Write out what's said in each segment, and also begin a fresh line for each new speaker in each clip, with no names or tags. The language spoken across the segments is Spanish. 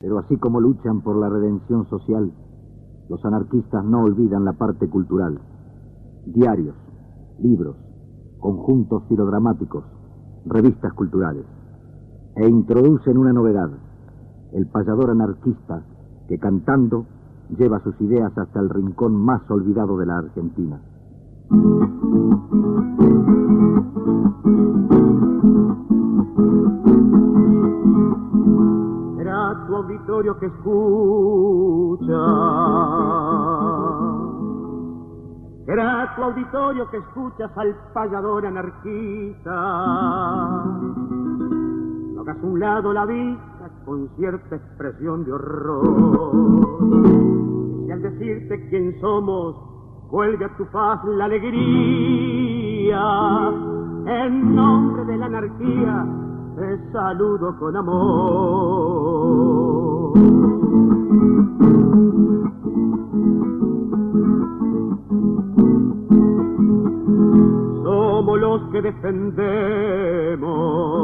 Pero así como luchan por la redención social, los anarquistas no olvidan la parte cultural. Diarios, libros, conjuntos filodramáticos, revistas culturales. E introducen una novedad: el payador anarquista que, cantando, lleva sus ideas hasta el rincón más olvidado de la Argentina.
Será tu auditorio que escucha, será tu auditorio que escuchas al payador anarquista. No hagas a un lado la vista con cierta expresión de horror, y al decirte quién somos, vuelve a tu faz la alegría. En nombre de la anarquía te saludo con amor. Somos los que defendemos,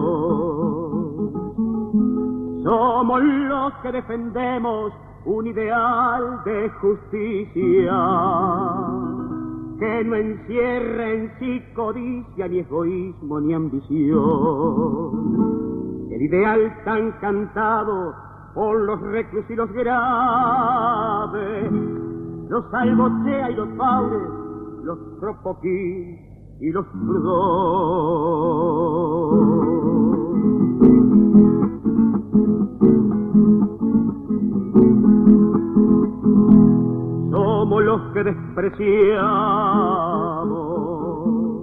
somos los que defendemos un ideal de justicia que no encierra en sí codicia, ni egoísmo, ni ambición. El ideal tan cantado por los reclusos y los graves, los Albochea y los Faures, los Kropotkin y los Proudhon. Somos los que despreciamos,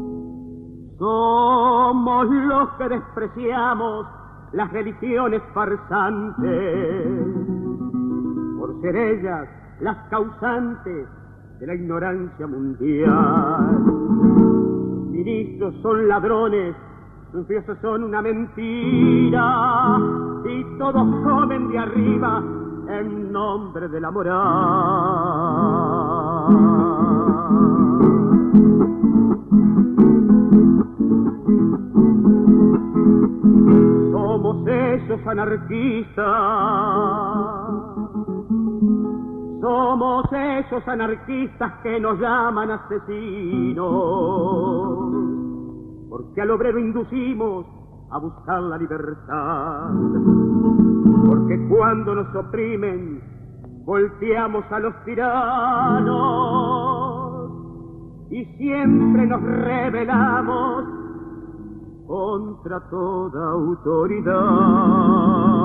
somos los que despreciamos las religiones farsantes, por ser ellas las causantes de la ignorancia mundial. Sus ministros son ladrones, sus dioses son una mentira, y todos comen de arriba en nombre de la moral. Somos esos anarquistas, somos esos anarquistas que nos llaman asesinos, porque al obrero inducimos a buscar la libertad, porque cuando nos oprimen volteamos a los tiranos y siempre nos rebelamos contra toda autoridad.